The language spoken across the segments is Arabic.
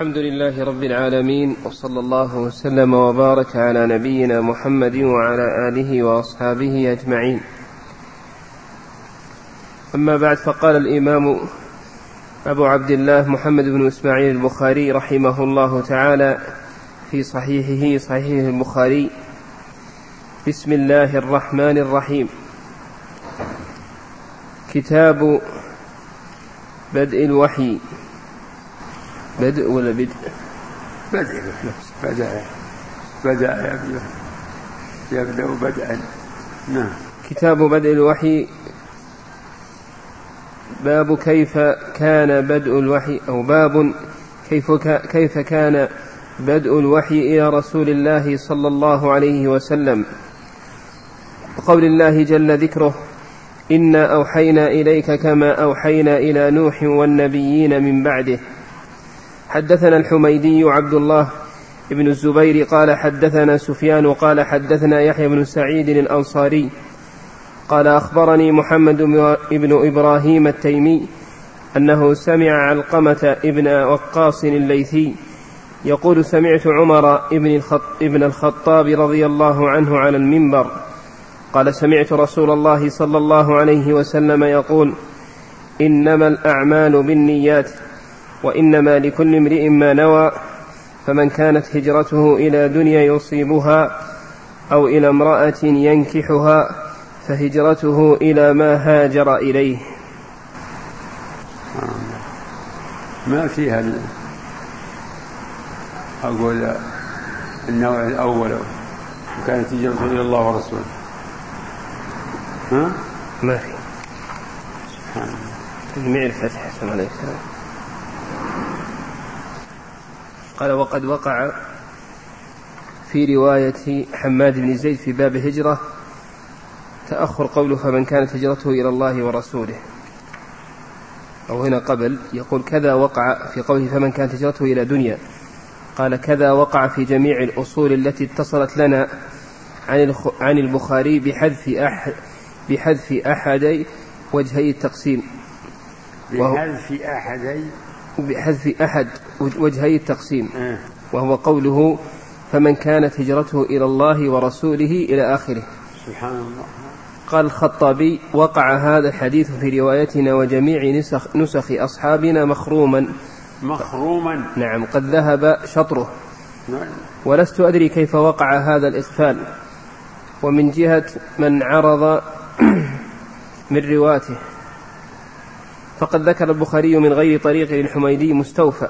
الحمد لله رب العالمين، وصلى الله وسلم وبارك على نبينا محمد وعلى آله وأصحابه أجمعين. أما بعد، فقال الإمام أبو عبد الله محمد بن إسماعيل البخاري رحمه الله تعالى في صحيح البخاري: بسم الله الرحمن الرحيم. كتاب بدء الوحي. بدء ولا بدء؟ بدأ يبدأ بدءا. نعم. كتاب بدء الوحي. باب كيف كان بدء الوحي، أو باب كيف كان بدء الوحي إلى رسول الله صلى الله عليه وسلم، وقول الله جل ذكره: إنا أوحينا إليك كما أوحينا إلى نوح والنبيين من بعده. حدثنا الحميدي عبد الله بن الزبير قال حدثنا سفيان قال حدثنا يحيى بن سعيد الأنصاري قال أخبرني محمد بن إبراهيم التيمي أنه سمع علقمة ابن وقاص الليثي يقول: سمعت عمر ابن الخطاب رضي الله عنه على المنبر قال: سمعت رسول الله صلى الله عليه وسلم يقول: إنما الأعمال بالنيات، وإنما لكل امرئ ما نوى، فمن كانت هجرته إلى دنيا يصيبها أو إلى امرأة ينكحها فهجرته إلى ما هاجر إليه. ما فيها أقول النوع الأول وكانت هجرته إلى الله ورسوله. ما في تجميع الفتح. قال: وقد وقع في رواية حماد بن زيد في باب الهجرة تأخر قوله: فمن كانت هجرته إلى الله ورسوله، أو هنا قبل يقول كذا وقع في قوله: فمن كانت هجرته إلى دنيا. قال: كذا وقع في جميع الأصول التي اتصلت لنا عن البخاري بحذف أحد وجهي التقسيم. بحذف أحد وجهي التقسيم، وهو قوله: فمن كانت هجرته إلى الله ورسوله إلى آخره. سبحان الله. قال الخطابي: وقع هذا الحديث في روايتنا وجميع نسخ أصحابنا مخروما. نعم، قد ذهب شطره. ولست أدري كيف وقع هذا الإغفال، ومن جهة من عرض من رواته، فقد ذكر البخاري من غير طريق الحميدي مستوفى.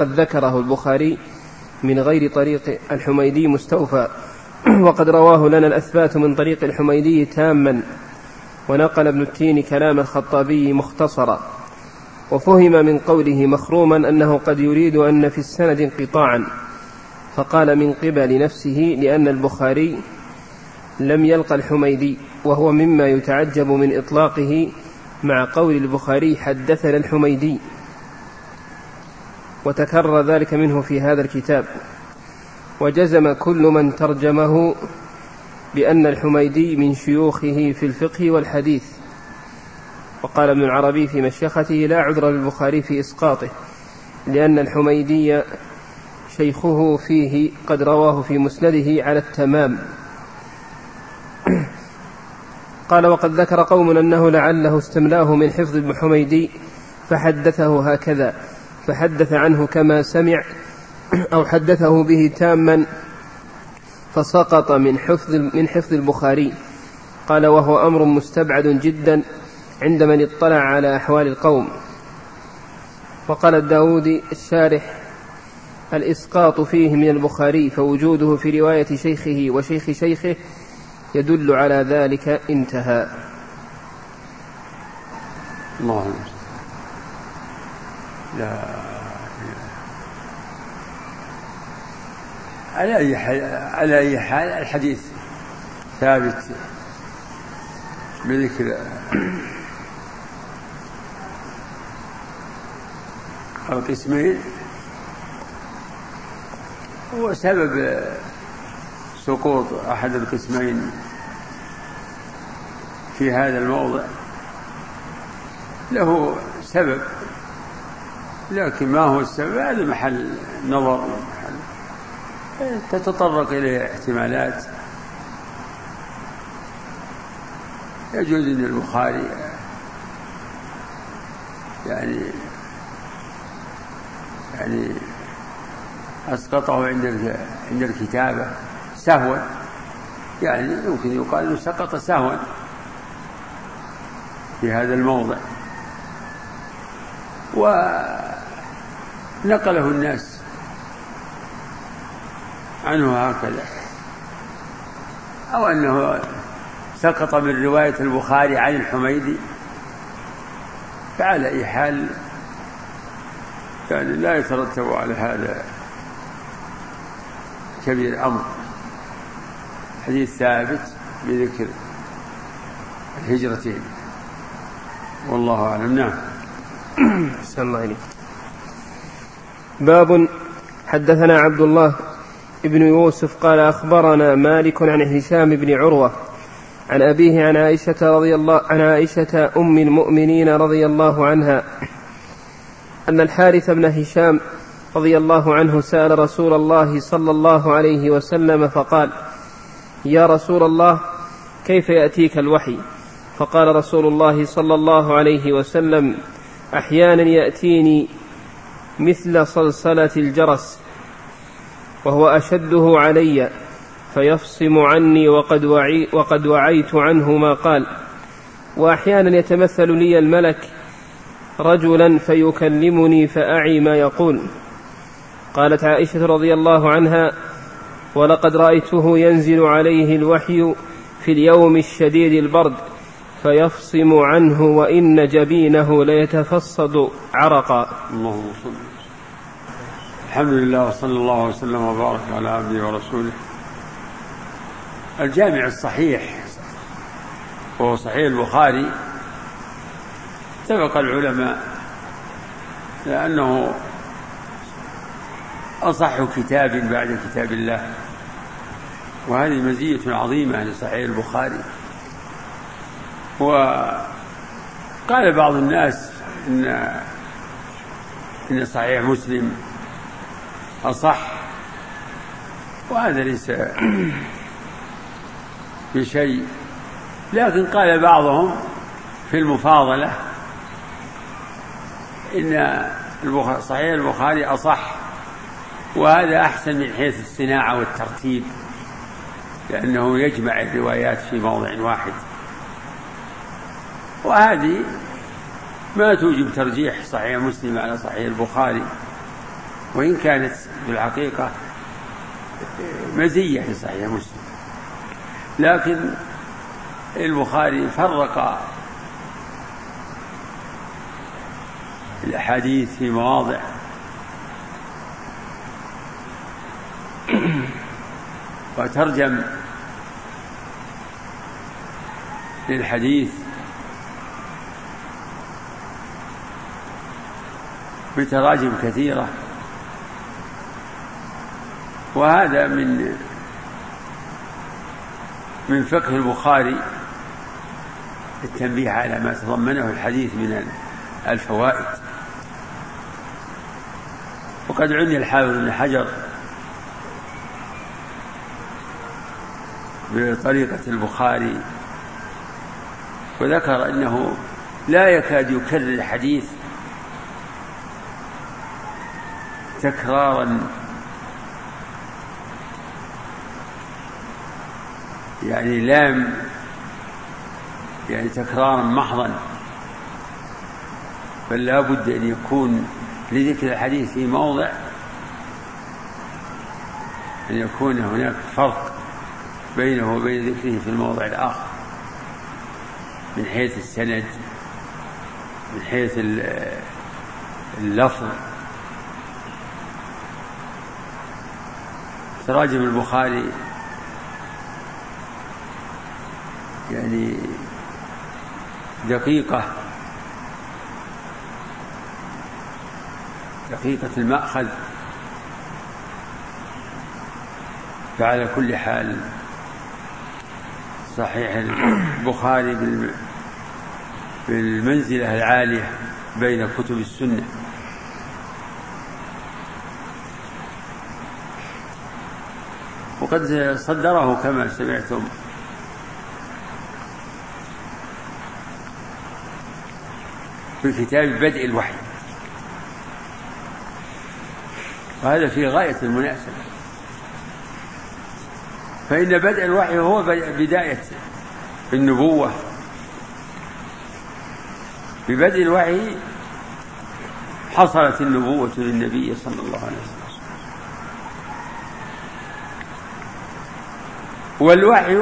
وقد رواه لنا الأثبات من طريق الحميدي تاما، ونقل ابن التين كلام الخطابي مختصرا. وفهم من قوله مخروما أنه قد يريد أن في السند انقطاعا، فقال من قبل نفسه لأن البخاري لم يلقى الحميدي، وهو مما يتعجب من إطلاقه مع قول البخاري حدثنا الحميدي، وتكرر ذلك منه في هذا الكتاب. وجزم كل من ترجمه بأن الحميدي من شيوخه في الفقه والحديث. وقال ابن العربي في مشيخته: لا عذر للبخاري في إسقاطه، لأن الحميدي شيخه فيه قد رواه في مسنده على التمام. قال: وقد ذكر قوم أنه لعله استملاه من حفظ ابن حميدي فحدثه هكذا، فحدث عنه كما سمع، أو حدثه به تاما فسقط من حفظ البخاري. قال: وهو أمر مستبعد جدا عند من اطلع على أحوال القوم. وقال الداودي الشارح: الإسقاط فيه من البخاري، فوجوده في رواية شيخه وشيخ شيخه يدل على ذلك. انتهى. الله. لا، على أي حال الحديث ثابت بذكر القسمين، وسبب سقوط أحد القسمين في هذا الموضع له سبب، لكن ما هو السبب هذا محل نظر، محل تتطرق إليه احتمالات. يجوز أن البخاري يعني أسقطه عند الكتابة سهوا، يعني يمكن يقال أنه سقط سهوا في هذا الموضع، ونقله الناس عنه هكذا، أو أنه سقط من رواية البخاري عن الحميدي، فعلى أي حال يعني لا يترتب على هذا كبير أمر. حديث ثابت بذكر الهجرتين، والله أعلم. نعم. أحسن الله إليك. باب حدثنا عبد الله ابن يوسف قال أخبرنا مالك عن هشام بن عروة عن أبيه عن عائشة أم المؤمنين رضي الله عنها أن الحارث بن هشام رضي الله عنه سأل رسول الله صلى الله عليه وسلم فقال: يا رسول الله، كيف يأتيك الوحي؟ فقال رسول الله صلى الله عليه وسلم: أحيانا يأتيني مثل صلصلة الجرس وهو أشده علي فيفصم عني وقد وعيت عنه ما قال، وأحيانا يتمثل لي الملك رجلا فيكلمني فأعي ما يقول. قالت عائشة رضي الله عنها: ولقد رأيته ينزل عليه الوحي في اليوم الشديد البرد فيفصم عنه وإن جبينه ليتفصد عرقا. اللهم صل. الحمد لله وصلى الله وسلم وبارك على عبده ورسوله. الجامع الصحيح وهو صحيح البخاري اتفق العلماء لأنه أصح كتاب بعد كتاب الله، وهذه مزية عظيمة لصحيح البخاري. وقال بعض الناس إن صحيح مسلم أصح، وهذا ليس بشيء، لكن قال بعضهم في المفاضلة إن صحيح البخاري أصح، وهذا أحسن من حيث الصناعة والترتيب، لأنه يجمع الروايات في موضع واحد، وهذه ما توجب ترجيح صحيح مسلم على صحيح البخاري، وإن كانت بالحقيقة مزية لصحيح مسلم، لكن البخاري فرق الأحاديث في مواضع وترجم للحديث بتراجم كثيرة، وهذا من فقه البخاري التنبيه على ما تضمنه الحديث من الفوائد. وقد عني الحافظ بن حجر بطريقة البخاري، وذكر أنه لا يكاد يكرر الحديث تكرارا يعني تكرارا محضا، بل لا بد أن يكون لذكر الحديث في موضع أن يكون هناك فرق بينه وبين ذكره في الموضع الآخر، من حيث السند، من حيث اللفظ. تراجم البخاري يعني دقيقة المأخذ، فعلى كل حال صحيح البخاري بالمنزلة العالية بين كتب السنة، وقد صدره كما سمعتم في كتاب بدء الوحي، وهذا في غاية المناسبة، فإن بدء الوحي هو بداية النبوة. ببدء الوحي حصلت النبوة للنبي صلى الله عليه وسلم. والوحي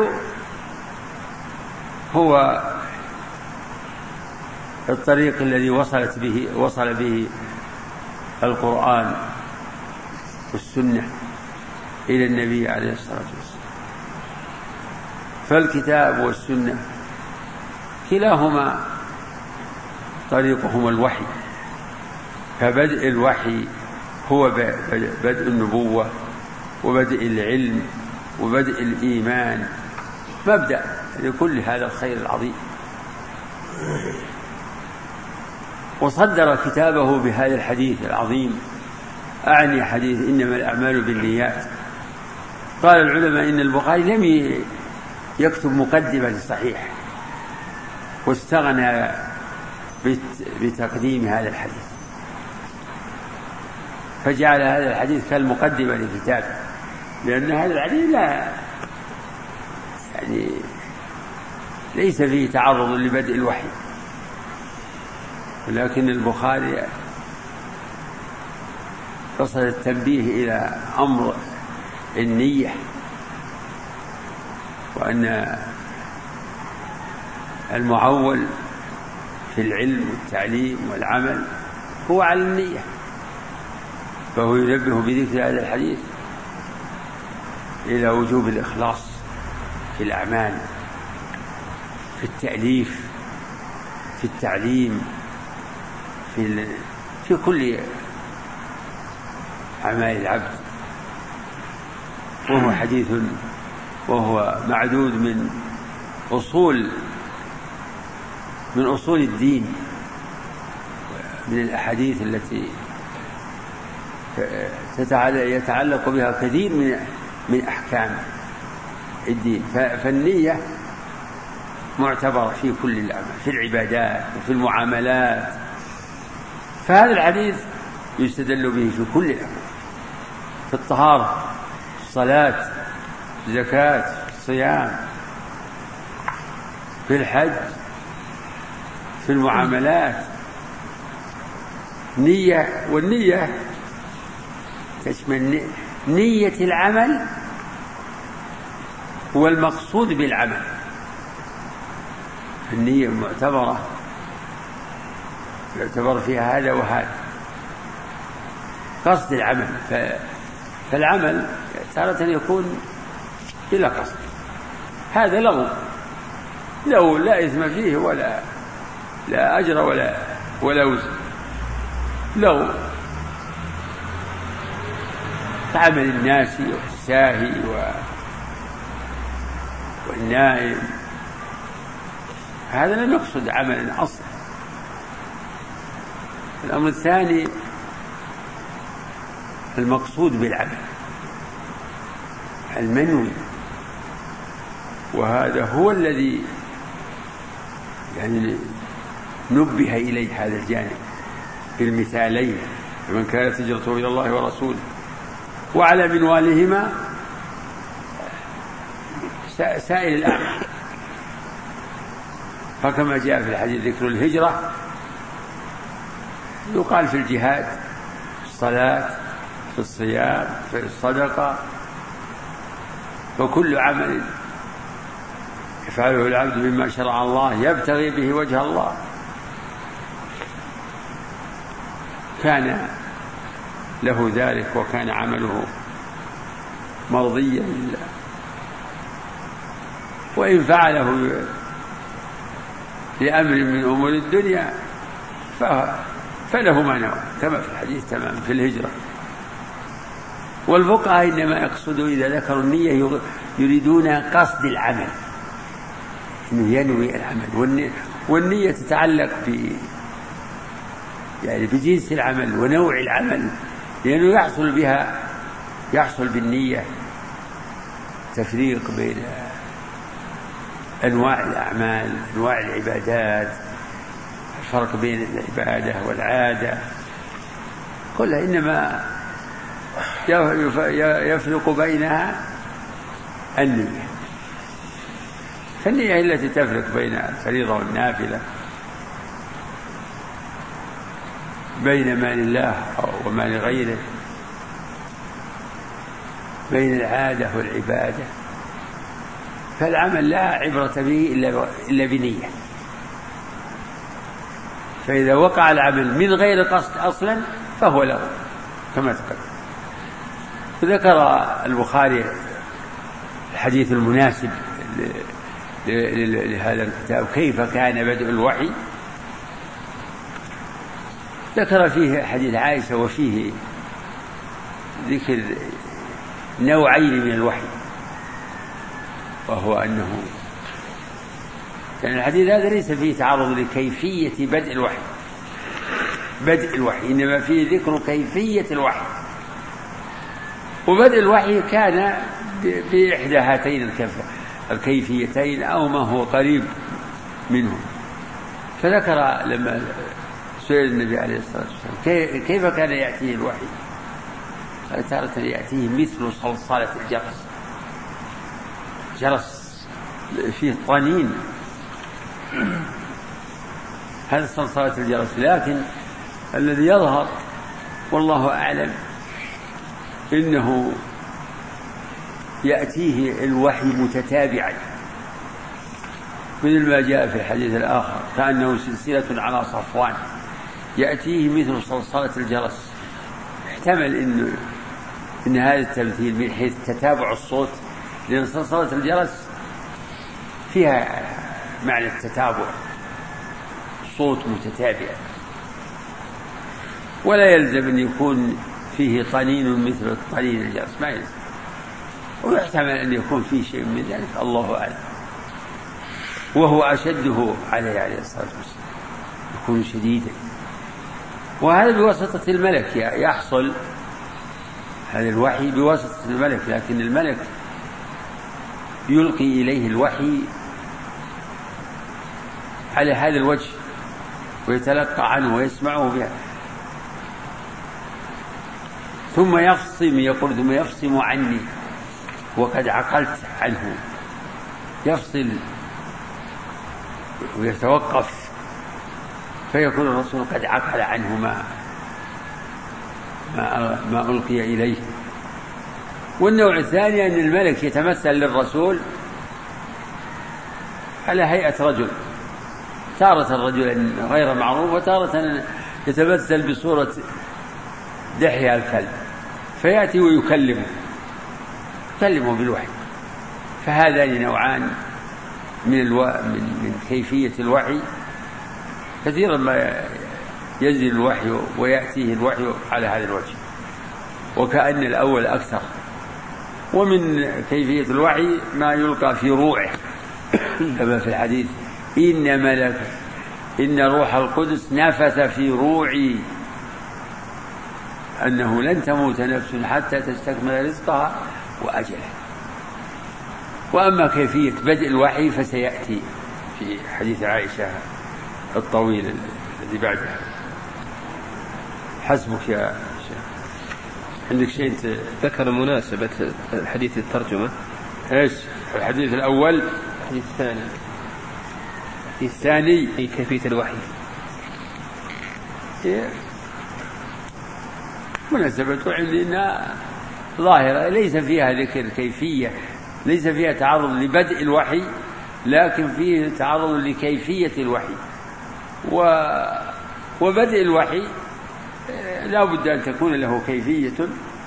هو الطريق الذي وصل به القرآن والسنة إلى النبي عليه الصلاة والسلام. فالكتاب والسنة كلاهما طريقهما الوحي، فبدء الوحي هو بدء النبوة وبدء العلم وبدء الإيمان، مبدأ لكل هذا الخير العظيم. وصدر كتابه بهذا الحديث العظيم، أعني حديث إنما الأعمال بالنيات. قال العلماء إن البخاري لم يكتب مقدمة للصحيح، واستغنى بتقديم هذا الحديث، فجعل هذا الحديث كالمقدمة لكتابه، لأن هذا الحديث ليس فيه تعرض لبدء الوحي، ولكن البخاري قصد التنبيه إلى أمر النية، وأن المعول في العلم والتعليم والعمل هو على النية، فهو ينبه بذكر هذا الحديث إلى وجوب الإخلاص في الأعمال، في التأليف، في التعليم، في كل أعمال العبد. وهو حديث وهو معدود من أصول الدين، من الأحاديث التي يتعلق بها كثير من أحكام الدين. فالنية معتبرة في كل الأعمال، في العبادات وفي المعاملات. فهذا الحديث يستدل به في كل الأمور، في الطهارة، في الصلاة، في الزكاة، في الصيام، في الحج، في المعاملات. نية، والنية تشمل نية العمل والمقصود بالعمل. النية المعتبرة يعتبر فيها هذا وهذا، قصد العمل. فالعمل تارة يكون بلا قصد، هذا لو لا إثم فيه ولا أجر ولا وزن. لو عمل الناس والساهي والنائم، هذا لم يقصد عملا أصلا. الأمر الثاني المقصود بالعمل المنوي، وهذا هو الذي نبه إليه هذا الجانب في المثالين: فمن كانت هجرته إلى الله ورسوله. وعلى منوالهما سائر الأعمال، فكما جاء في الحديث ذكر الهجرة يقال في الجهاد، في الصلاة، في الصيام، في الصدقة، وكل عمل يفعله العبد مما شرع الله يبتغي به وجه الله كان له ذلك، وكان عمله مرضيا لله. وإن فعله لأمر من أمور الدنيا فله ما نوى، كما في الحديث تمام في الهجرة. والفقهاء إنما يقصدوا إذا ذكروا النية يريدون قصد العمل، إنه ينوي العمل. والنية تتعلق بجنس العمل ونوع العمل، لأنه يحصل بالنية التفريق بين أنواع الأعمال، أنواع العبادات، الفرق بين العبادة والعادة، كلها إنما يفرق بينها النية. فالنية هي التي تفرق بين الفريضة والنافلة، بين ما لله وما لغيره، بين العادة والعبادة. فالعمل لا عبرة به إلا بنية. فإذا وقع العمل من غير قصد أصلا فهو له كما تقدم. ذكر البخاري الحديث المناسب لهذا الكتاب كيف كان بدء الوحي. ذكر فيه حديث عائشة وفيه ذكر نوعين من الوحي، وهو أنه يعني الحديث هذا ليس فيه تعرض لكيفية بدء الوحي، إنما فيه ذكر كيفية الوحي. وبدء الوحي كان بإحدى هاتين الكيفيتين أو ما هو قريب منه. فذكر لما سئل النبي عليه الصلاة والسلام كيف كان يأتيه الوحي، قال تارة يأتيه مثل صلصالة جرس فيه طنين، هذا صلصالة الجرس. لكن الذي يظهر والله أعلم إنه يأتيه الوحي متتابعا، مثل ما جاء في الحديث الآخر كأنه سلسلة على صفوان، يأتيه مثل صلصلة الجرس. احتمل إن هذا التمثيل من حيث تتابع الصوت، لأن صلصلة الجرس فيها معنى التتابع، صوت متتابع، ولا يلزم أن يكون فيه طنين مثل طنين الجرس، ما يلزم. ويحتمل أن يكون فيه شيء من ذلك، الله أعلم. وهو أشده عليه الصلاة والسلام، يكون شديدا. وهذا بواسطة الملك يحصل هذا الوحي بواسطة الملك، لكن الملك يلقي إليه الوحي على هذا الوجه ويتلقى عنه ويسمعه بها، ثم يفصم عني وقد عقلت عنه، يفصل ويتوقف، فيكون الرسول قد عقل عنه ما ألقي إليه. والنوع الثاني أن الملك يتمثل للرسول على هيئة رجل، تارة رجلا غير معروف، وتارة يتمثل بصورة دحية الكلب، فيأتي ويكلمه بالوحي. فهذان نوعان من كيفية الوحي. كثيرا ما ينزل الوحي ويأتيه الوحي على هذا الوجه، وكأن الأول أكثر. ومن كيفية الوحي ما يلقى في روعه، كما في الحديث إن روح القدس نفث في روعي أنه لن تموت نفس حتى تستكمل رزقها وأجلها. وأما كيفية بدء الوحي فسيأتي في حديث عائشة الطويل الذي بعدها. حسبك يا شيخ، عندك شيء ذكر مناسبة حديث الترجمة. إيش الحديث الأول؟ الحديث الثاني. الثاني أي كيفية الوحي. مناسبة عندنا ظاهرة ليس فيها ذكر كيفية، ليس فيها تعرض لبدء الوحي، لكن فيه تعرض لكيفية الوحي. وبدء الوحي لا بد أن تكون له كيفية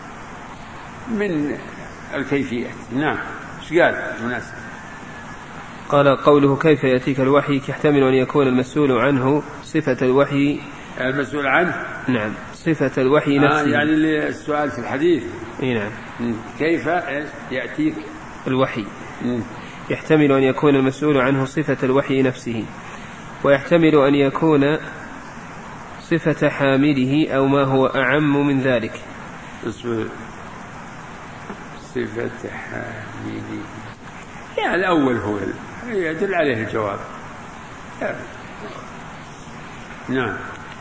من الكيفيات. نعم. ايش قال مناسب؟ قال قوله كيف يأتيك الوحي يحتمل أن يكون المسؤول عنه صفة الوحي، المسؤول عنه نعم صفة الوحي نفسه. يعني السؤال في الحديث نعم كيف يأتيك الوحي يحتمل أن يكون المسؤول عنه صفة الوحي نفسه، ويحتمل أن يكون صفة حامله أو ما هو أعم من ذلك. صفة حامله، يعني الأول هو يدل عليه الجواب. نعم.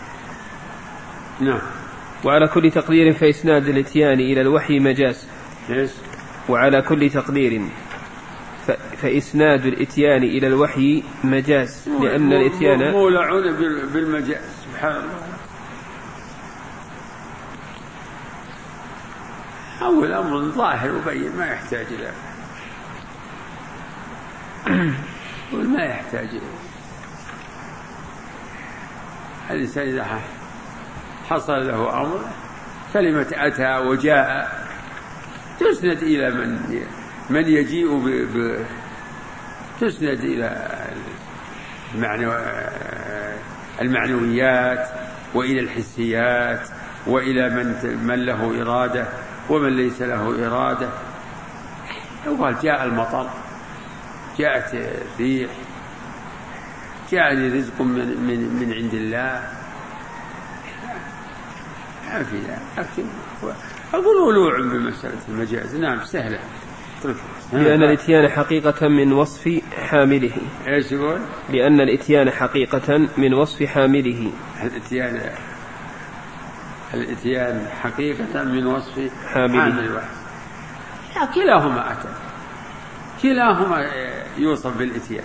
وعلى كل تقدير فإسناد الإتيان إلى الوحي مجاز. وعلى كل تقدير فإسناد الإتيان إلى الوحي مجاز، لأن الإتيان مولعون بالمجاز. سبحان الله. أول أمر ظاهر وبين ما يحتاج إلى الإنسان إذا حصل له أمر، كلمة أتى وجاء تسند إلى من يجيء تسند إلى المعنويات وإلى الحسيات وإلى من له إرادة ومن ليس له إرادة. يقال جاء المطر، جاءت الريح، جاءني رزق من عند الله، ما في ذلك. لكن أقول ولوع بمسألة المجاز. نعم سهلة. لأن الإتيان حقيقة من وصف حامله. ايش يقول؟ لأن الإتيان حقيقة من وصف حامله. الإتيان حقيقة من وصف حامله. كلاهما أتى، كلاهما يوصف بالإتيان.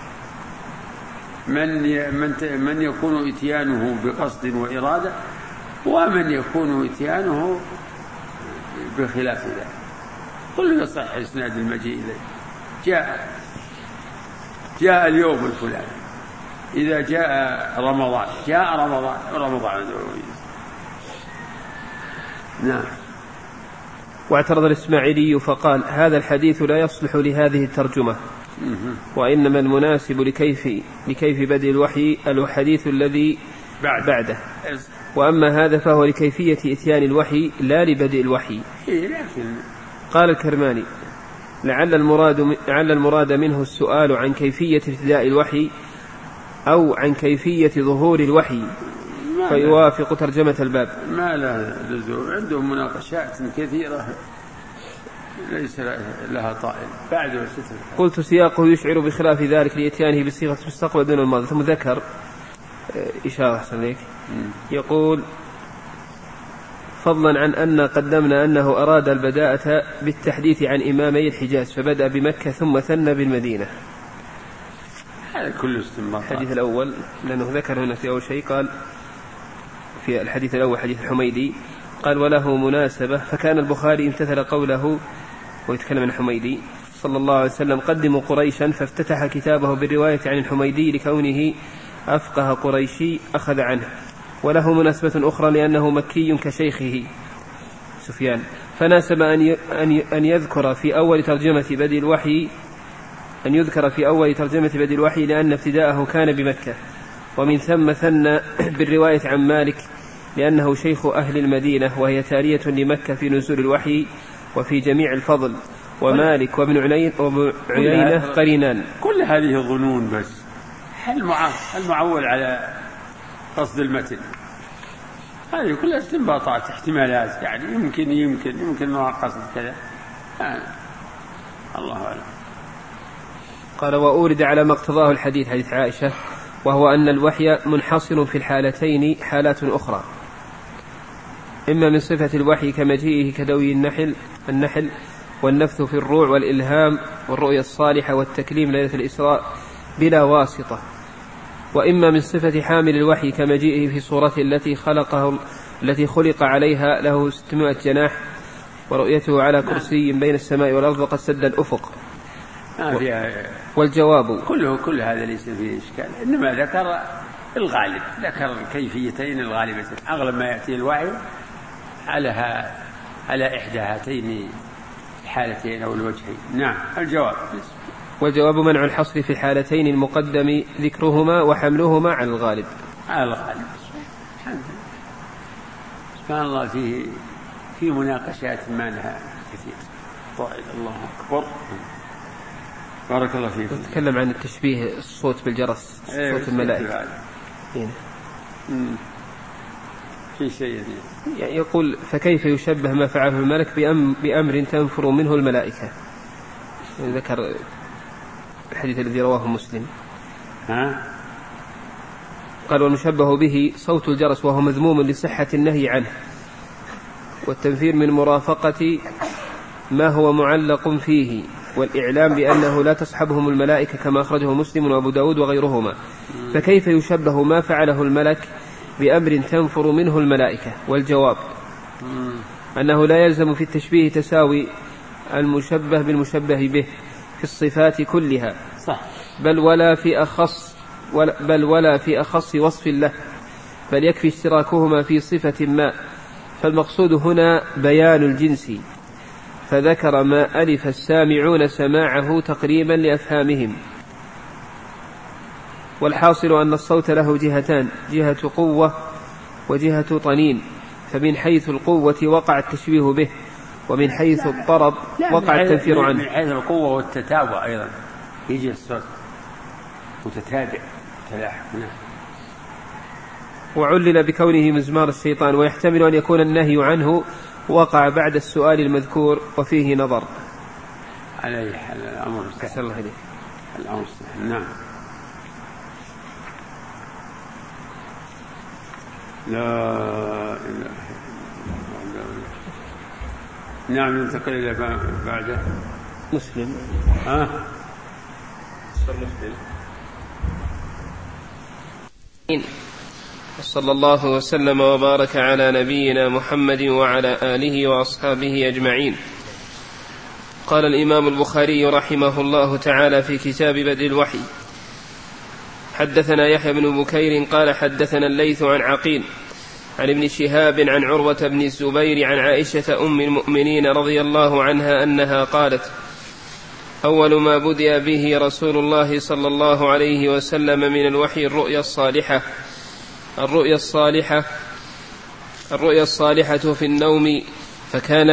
من يكون إتيانه بقصد وإرادة، ومن يكون إتيانه بخلاف ذلك. كل يصح إسناد المجيء إليه. جاء اليوم الفلاني، إذا جاء رمضان جاء رمضان. نعم. واعترض الإسماعيلي فقال: هذا الحديث لا يصلح لهذه الترجمة، وإنما المناسب لكيف بدء الوحي الحديث الذي بعده، وأما هذا فهو لكيفية إتيان الوحي لا لبدء الوحي. قال الكرماني: لعل المراد منه السؤال عن كيفية ابتداء الوحي أو عن كيفية ظهور الوحي، فيوافق ترجمة الباب. ما لا لزوم، عندهم مناقشات كثيرة ليس لها طائل. بعد وستر. قلت: سياقه يشعر بخلاف ذلك لإتيانه بصيغة المستقبل دون الماضي. ثم ذكر إشارة أحسن لك، يقول: فضلا عن أن قدمنا أنه أراد البداءة بالتحديث عن إمامي الحجاز، فبدأ بمكة ثم ثنى بالمدينة. هذا كله استنباطات. الحديث الأول، لأنه ذكر هنا في أول شيء، قال في الحديث الأول حديث الحميدي، قال: وله مناسبة، فكان البخاري امتثل قوله ويتكلم عن الحميدي صلى الله عليه وسلم: قدموا قريشا، فافتتح كتابه بالرواية عن الحميدي لكونه أفقه قريشي أخذ عنه. وله مناسبة أخرى لأنه مكي كشيخه سفيان، فناسب أن يذكر في أول ترجمة بدء الوحي لأن ابتداءه كان بمكة، ومن ثم ثنى بالرواية عن مالك لأنه شيخ أهل المدينة، وهي تالية لمكة في نزول الوحي وفي جميع الفضل، ومالك وابن عيينة قرينان. كل هذه ظنون، بس المعول على قصد المتن. هذه كلها استنباطات، احتمالات، يعني يمكن ما قصد كذا. الله أعلم. قال: وأورد على ما اقتضاه الحديث حديث عائشة، وهو أن الوحي منحصر في الحالتين حالات أخرى، إما من صفة الوحي كمجيئه كدوي النحل والنفث في الروع والإلهام والرؤيا الصالحة والتكليم ليلة الإسراء بلا واسطة، وإما من صفة حامل الوحي كمجيئه في صورته التي خلق عليها له 600 جناح، ورؤيته على كرسي بين السماء والأرض وقد سد الأفق. والجواب كل هذا ليس فيه إشكال، إنما ذكر الغالب، ذكر الكيفيتين الغالبتين. أغلب ما يأتي الوحي على إحدى هاتين الحالتين أو الوجهين. نعم. الجواب: والجواب منع الحصر في الحالتين المقدم ذكرهما وحملهما على الغالب. سبحان الله، في مناقشات ما لها كثير طائل. الله أكبر. بارك الله فيك. نتكلم عن التشبيه الصوت بالجرس، صوت الملائكة. في شيء يعني يقول فكيف يشبه ما فعله الملك بأمر تنفر منه الملائكة؟ ذكر الحديث الذي رواه مسلم. قال والمشبه به صوت الجرس وهو مذموم لصحة النهي عنه، والتنفير من مرافقة ما هو معلق فيه، والإعلام بأنه لا تصحبهم الملائكة كما أخرجه مسلم وأبو داود وغيرهما. فكيف يشبه ما فعله الملك بأمر تنفر منه الملائكة؟ والجواب أنه لا يلزم في التشبيه تساوي المشبه بالمشبه به في الصفات كلها، صح. بل ولا في أخص وصف له، بل يكفي اشتراكهما في صفة ما. فالمقصود هنا بيان الجنس، فذكر ما ألف السامعون سماعه تقريبا لأفهامهم. والحاصل أن الصوت له جهتان، جهة قوة وجهة طنين، فمن حيث القوة وقع التشبيه به، ومن حيث الطرب وقع التنفير عنه. من حيث القوة والتتابع أيضا يجي الصوت متتابع تلاحق. وعلل بكونه مزمار الشيطان، ويحتمل أن يكون النهي عنه وقع بعد السؤال المذكور وفيه نظر. عليه الأمر سهل. الأمر سهل. نعم. لا إله إلا الله. نعم. ننتقل إلى بعده مسلم. مسلم. صلى الله وسلم وبارك على نبينا محمد وعلى آله وأصحابه أجمعين. قال الإمام البخاري رحمه الله تعالى في كتاب بدء الوحي: حدثنا يحيى بن بكير قال حدثنا الليث عن عقيل عن ابن شهاب عن عروة بن الزبير عن عائشة أم المؤمنين رضي الله عنها أنها قالت: أول ما بدأ به رسول الله صلى الله عليه وسلم من الوحي الرؤيا الصالحة في النوم، فكان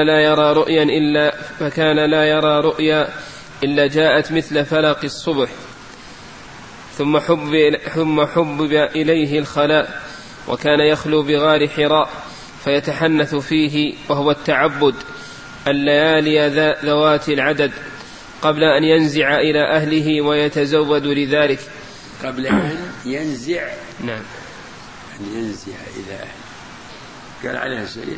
لا يرى رؤيا إلا جاءت مثل فلق الصبح، ثم حبب إليه الخلاء، وكان يخلو بغار حراء فيتحنث فيه، وهو التعبد الليالي ذوات العدد، قبل أن ينزع إلى أهله ويتزود لذلك. قبل أن ينزع. نعم. أن ينزع إلى أهله. قال عليها شيء؟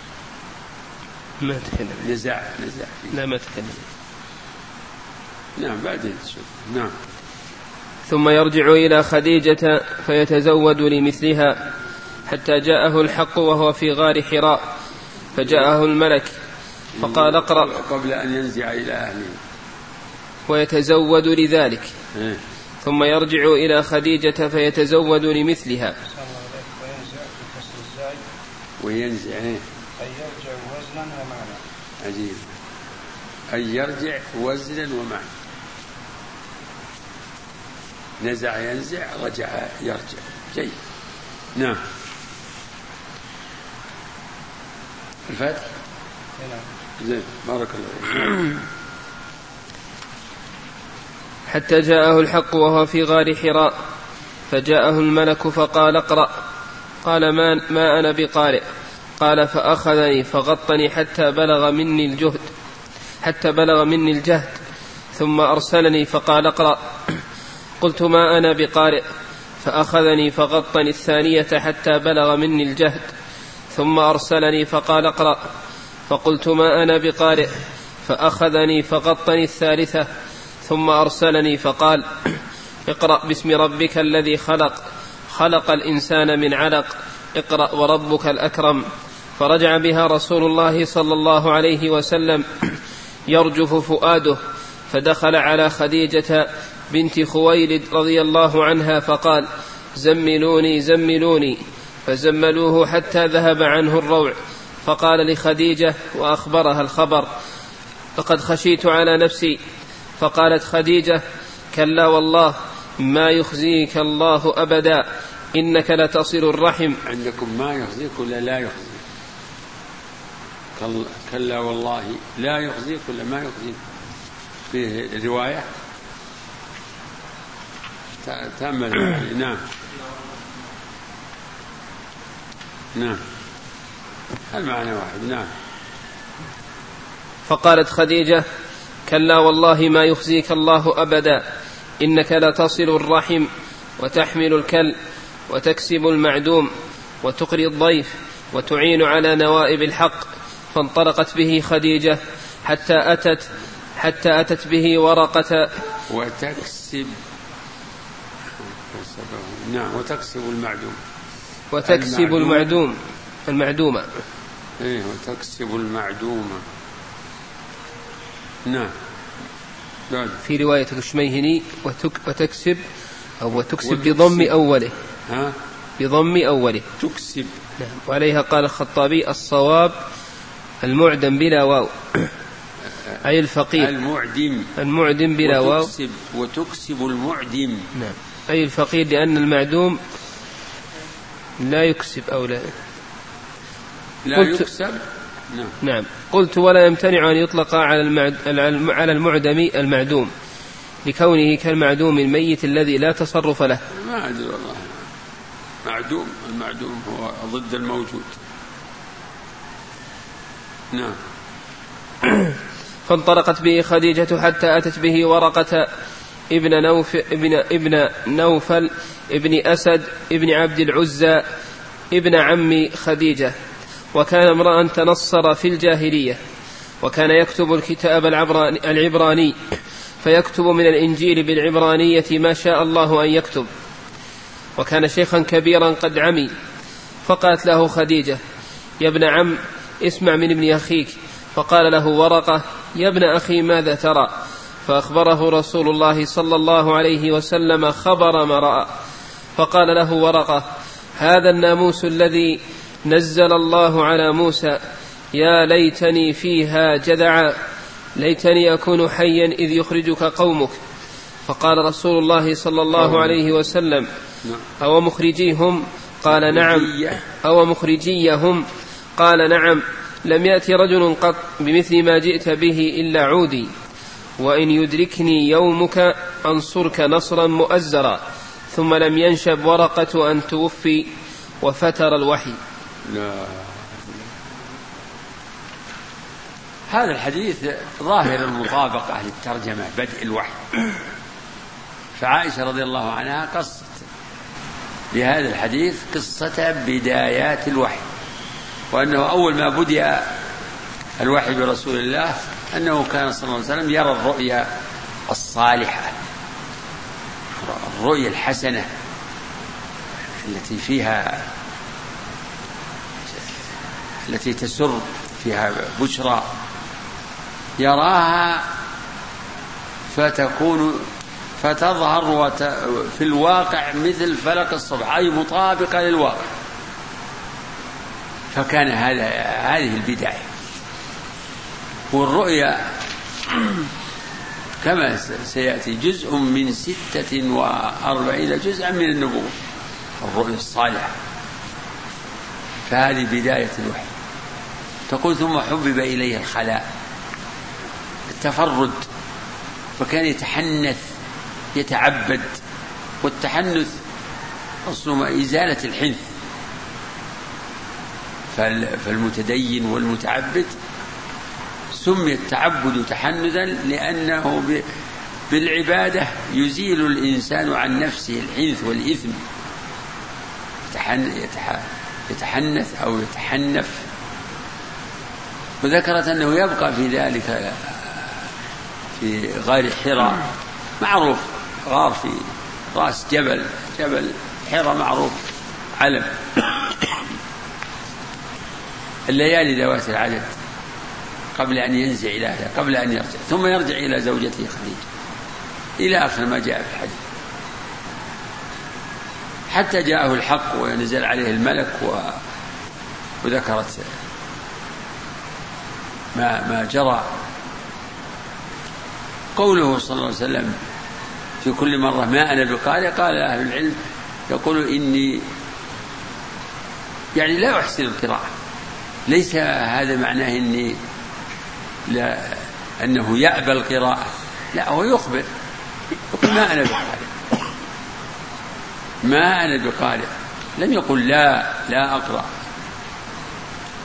ما تكلم. نزع. لا ما تكلم. نعم بعدين تشوف. نعم. ثم يرجع إلى خديجة فيتزود لمثلها، حتى جاءه الحق وهو في غار حراء، فجاءه الملك فقال: اقرأ. قبل أن ينزع إلى أهله ويتزود لذلك. ثم يرجع إلى خديجة فيتزود لمثلها. وينزع أن يرجع وزنا ومعنى. عجيب. أن يرجع وزنا ومعنى. نزع ينزع، رجع يرجع. جيد. نعم. الفتح. زين. بارك الله. حتى جاءه الحق وهو في غار حراء، فجاءه الملك فقال: اقرأ. قال: ما أنا بقارئ. قال: فأخذني فغطني حتى بلغ مني الجهد، ثم أرسلني فقال: اقرأ. قلت: ما أنا بقارئ. فأخذني فغطني الثانية حتى بلغ مني الجهد، ثم أرسلني فقال: اقرأ. فقلت: ما أنا بقارئ. فأخذني فغطني الثالثة، ثم أرسلني فقال: اقرأ باسم ربك الذي خلق الإنسان من علق، اقرأ وربك الأكرم. فرجع بها رسول الله صلى الله عليه وسلم يرجف فؤاده، فدخل على خديجة بنت خويلد رضي الله عنها فقال: زملوني. فزملوه حتى ذهب عنه الروع، فقال لخديجة وأخبرها الخبر: لقد خشيت على نفسي. فقالت خديجة: كلا والله ما يخزيك الله أبدا، إنك لتصل الرحم. عندكم ما يخزيك ولا لا يخزيك؟ كلا والله لا يخزيك ولا ما يخزيك؟ في رواية تأمل. نعم. نعم المعنى واحد. نعم. فقالت خديجة: كلا والله ما يخزيك الله أبدا، إنك لتصل الرحم وتحمل الكل وتكسب المعدوم وتقري الضيف وتعين على نوائب الحق. فانطلقت به خديجة حتى أتت به ورقة وتكسب المعدومة. وتكسب المعدومة. نعم. في رواية الشميهني وتكسب بضم أوله. بضم أوله تكسب. نعم. وعليها قال الخطابي: الصواب المعدم بلا واو، أي الفقير المعدم بلا واو. وتكسب المعدم. نعم. أي الفقير، لأن المعدوم لا يكسب أو لا يكسب. نعم. قلت: ولا يمتنع أن يطلق على المعدم المعدوم، لكونه كالمعدوم الميت الذي لا تصرف له. ما أدري والله. المعدوم هو ضد الموجود. نعم. فانطلقت به خديجة حتى أتت به ورقة ابن نوفل ابن أسد ابن عبد العزى ابن عم خديجة، وكان امرأ تنصر في الجاهلية، وكان يكتب الكتاب العبراني، فيكتب من الإنجيل بالعبرانية ما شاء الله أن يكتب، وكان شيخا كبيرا قد عمي. فقالت له خديجة: يا ابن عم، اسمع من ابن أخيك. فقال له ورقة: يا ابن أخي، ماذا ترى؟ فأخبره رسول الله صلى الله عليه وسلم خبر ما رأى. فقال له ورقة: هذا الناموس الذي نزل الله على موسى، يا ليتني فيها جذعا، ليتني أكون حيا إذ يخرجك قومك. فقال رسول الله صلى الله عليه وسلم: أو مخرجيهم؟ قال: نعم. أو مخرجيهم؟ قال: نعم. لم يأتي رجل قط بمثل ما جئت به إلا عودي، وإن يدركني يومك أنصرك نصرا مؤزرا. ثم لم ينشب ورقة أن توفي وفتر الوحي. لا. هذا الحديث ظاهر المطابقة للترجمة، بدء الوحي. فعائشة رضي الله عنها قصت بهذا الحديث قصة بدايات الوحي، وأنه أول ما بدأ الوحي برسول الله أنه كان صلى الله عليه وسلم يرى الرؤيا الصالحة، الرؤيا الحسنة التي تسر فيها بشرى، يراها فتظهر في الواقع مثل فلق الصبح، أي مطابقة للواقع. فكان هذه البداية. والرؤيا كما سيأتي جزء من 46 جزءا من النبوة، الرؤيا الصالحة. فهذه بداية الوحي. تقول: ثم حبب إليه الخلاء، التفرد، فكان يتحنث يتعبد. والتحنث أصله إزالة الحنث. فالمتدين والمتعبد سمي التعبد تحنثا لأنه بالعبادة يزيل الإنسان عن نفسه الحنث والإثم، يتحنث أو يتحنف. وذكرت أنه يبقى في ذلك في غار حراء، معروف غار في رأس جبل حراء، معروف علم، الليالي ذوات العدد، قبل أن ينزع إلى أهله، قبل أن يرجع، ثم يرجع إلى زوجته خديجة، إلى آخر ما جاء في الحديث، حتى جاءه الحق ونزل عليه الملك وذكرت ما جرى. قوله صلى الله عليه وسلم في كل مرة: ما أنا بقارئ، قال أهل العلم يقول: إني يعني لا أحسن القراءة. ليس هذا معناه إني أنه يأبى القراءة، لا، هو يخبر، يقول: ما أنا بقارئ، لم يقل لا أقرأ،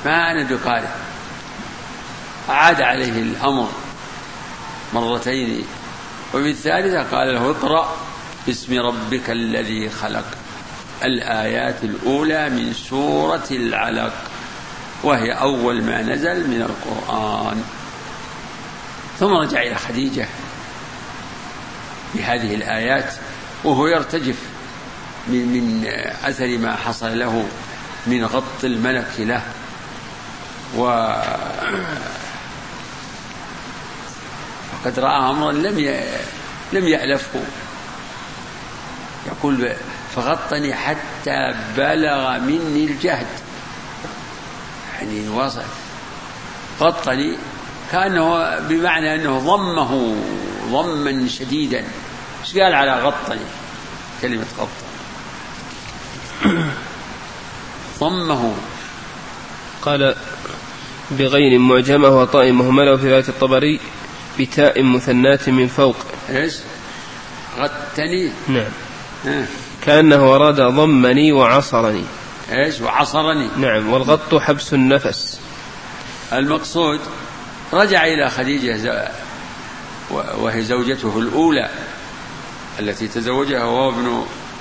ما أنا بقارئ. أعاد عليه الأمر مرتين، وفي الثالثة قال له اقرأ باسم ربك الذي خلق، الآيات الأولى من سورة العلق، وهي أول ما نزل من القرآن. ثم رجع إلى خديجة بهذه الآيات وهو يرتجف من أثر ما حصل له من غط الملك له، وقد رأى أمرا لم يألفه. يقول فغطني حتى بلغ مني الجهد، يعني وصل غطني كأنه بمعنى أنه ضمه ضما شديدا. ايش قال على غطني؟ كلمة غط ضمه. قال بغين معجمة وطاء مهملة، وفي رواية الطبري بتاء مثناة من فوق. ايش غطني؟ نعم. كأنه أراد ضمني وعصرني. ايش وعصرني؟ نعم. والغط حبس النفس. المقصود رجع إلى خديجة وهي زوجته الأولى التي تزوجها وهو ابن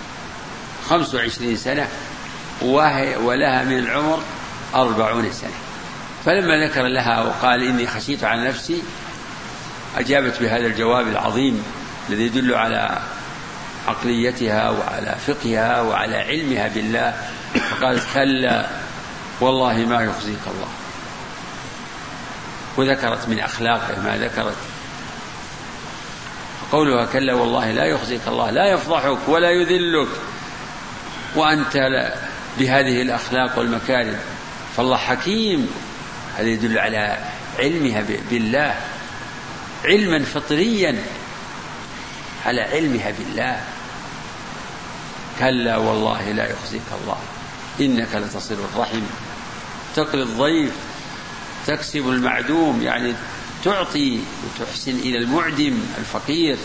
25 سنة ولها من العمر 40 سنة. فلما ذكر لها وقال إني خشيت على نفسي، أجابت بهذا الجواب العظيم الذي يدل على عقليتها وعلى فقهها وعلى علمها بالله. فقالت كلا والله ما يخزيك الله، وذكرت من أخلاقه ما ذكرت. قولها كلا والله لا يخزيك الله، لا يفضحك ولا يذلك وأنت بهذه الأخلاق والمكارم، فالله حكيم. هذا يدل على علمها بالله علما فطريا، على علمها بالله. كلا والله لا يخزيك الله إنك لتصل الرحم، تقري الضيف، تكسب المعدوم، يعني تعطي وتحسن إلى المعدم الفقير،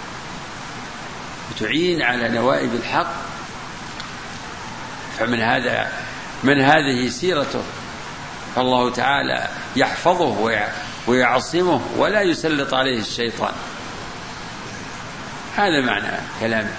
وتعين على نوائب الحق. من هذه سيرته، فالله تعالى يحفظه ويعصمه ولا يسلط عليه الشيطان. هذا معنى كلامه.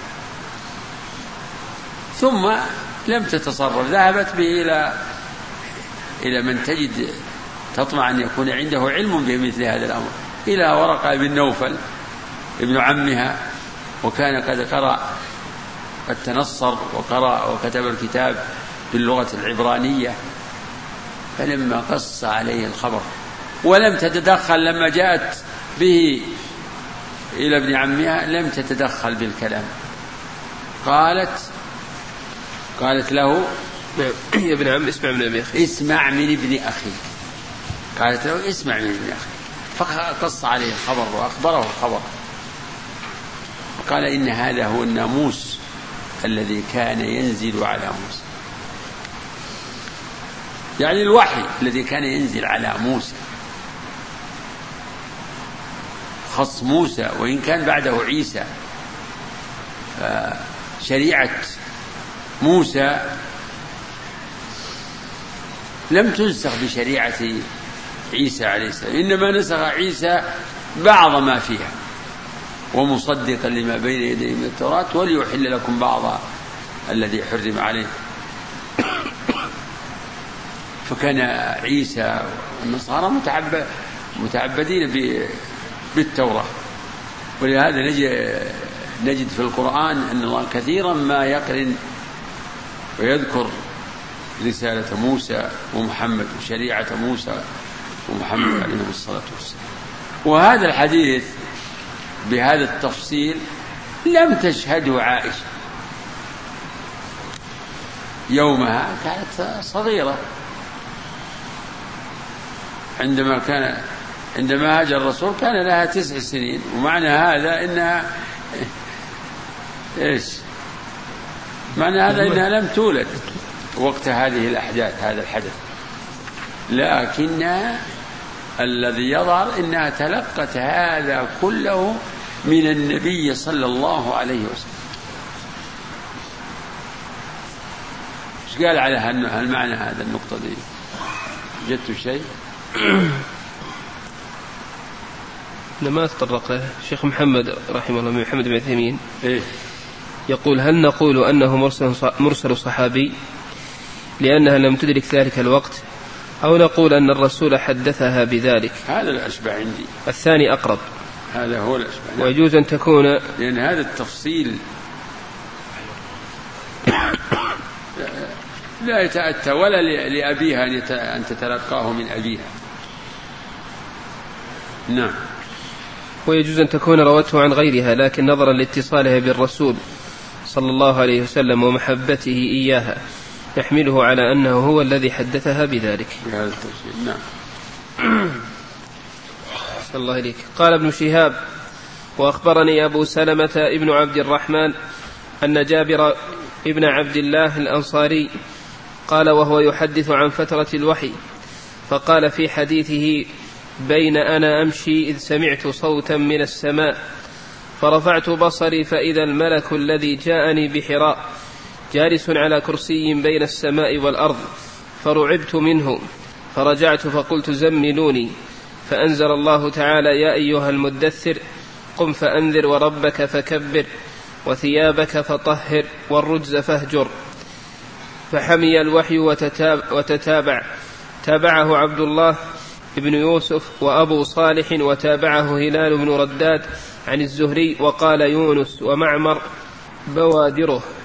ثم لم تتصرف، ذهبت به إلى من تجد تطمع أن يكون عنده علم بمثل هذا الأمر، إلى ورقة بن نوفل ابن عمها، وكان قد تنصر وقرأ وكتب الكتاب باللغة العبرانية. فلما قص عليه الخبر ولم تتدخل، لما جاءت به إلى ابن عمها لم تتدخل بالكلام. قالت له يا ابن عم اسمع من ابن أخي، اسمع من ابن أخي. قالت له اسمع من ابن أخي، فقص عليه الخبر وأخبره الخبر، وقال إن هذا هو الناموس الذي كان ينزل على موسى، يعني الوحي الذي كان ينزل على موسى، خص موسى وإن كان بعده عيسى. شريعة موسى لم تنسخ بشريعة عيسى عليه السلام، إنما نسخ عيسى بعض ما فيها، ومصدقا لما بين يديه من التوراة وليحل لكم بعض الذي حرم عليه. فكان عيسى والنصارى متعبدين بالتوراة، ولهذا نجد في القرآن أن الله كثيرا ما يقرن ويذكر رسالة موسى ومحمد وشريعة موسى ومحمد عليه الصلاة والسلام. وهذا الحديث بهذا التفصيل لم تشهده عائشة، يومها كانت صغيرة عندما هاجر الرسول كان لها 9 سنين، ومعنى هذا إنها إنها لم تولد وقت هذه الأحداث، هذا الحدث، لكن الذي يظهر إنها تلقت هذا كله من النبي صلى الله عليه وسلم. ايش قال على المعنى هذا النقطة دي؟ جدت شيء؟ ما تطرق الشيخ محمد رحمه الله محمد بن عثيمين إيه؟ يقول: هل نقول أنه مرسل صحابي لأنها لم تدرك ذلك الوقت، أو نقول أن الرسول حدثها بذلك؟ هذا الأشبه عندي، الثاني أقرب، هذا هو الأشبه. ويجوز أن تكون، لأن هذا التفصيل لا يتأتى ولا لأبيها أن تتلقاه من أبيها. نعم. ويجوز أن تكون روته عن غيرها، لكن نظرا لاتصالها بالرسول صلى الله عليه وسلم ومحبته إياها يحمله على أنه هو الذي حدثها بذلك. بهذا التفصيل. نعم. صلى الله عليك. قال ابن شهاب: وأخبرني أبو سلمة ابن عبد الرحمن أن جابر ابن عبد الله الأنصاري قال وهو يحدث عن فترة الوحي، فقال في حديثه: بين أنا أمشي إذ سمعت صوتا من السماء فرفعت بصري فإذا الملك الذي جاءني بحراء جالس على كرسي بين السماء والأرض، فرعبت منه فرجعت فقلت: زملوني، فأنزل الله تعالى: يا أيها المدثر قم فأنذر وربك فكبر وثيابك فطهر والرجز فاهجر. فحمي الوحي تابعه عبد الله ابن يوسف وأبو صالح، وتابعه هلال بن رداد عن الزهري، وقال يونس ومعمر بوادره.